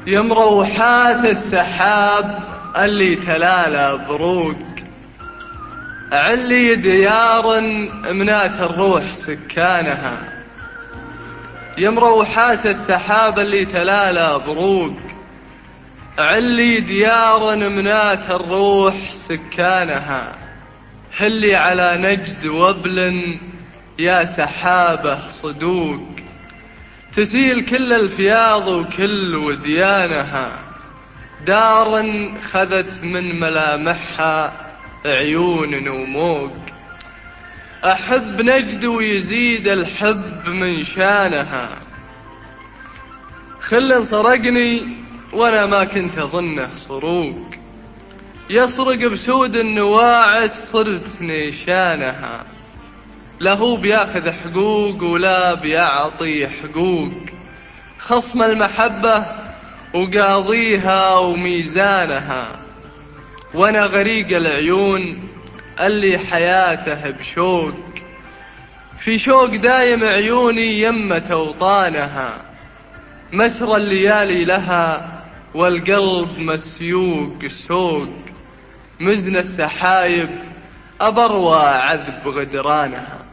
يا مروحات السحاب اللي تلالى بروق، علي ديار منات الروح سكانها. يا مروحات السحاب اللي تلالى بروق، علي ديار منات الروح سكانها. هلي على نجد وبل يا سحابة صدوق، تسيل كل الفياض وكل وديانها. دار خذت من ملامحها عيون وموق، أحب نجد ويزيد الحب من شانها. خل سرقني وانا ما كنت اظنه سروق، يسرق بسود النواعس صرت نيشانها. له بياخذ حقوق ولا بيعطي حقوق، خصم المحبة وقاضيها وميزانها. وانا غريق العيون اللي حياته بشوق، في شوق دايم عيوني يمة اوطانها. مسرى الليالي لها والقلب مسيوق سوق، مزن السحايب أبروى عذب غدرانها.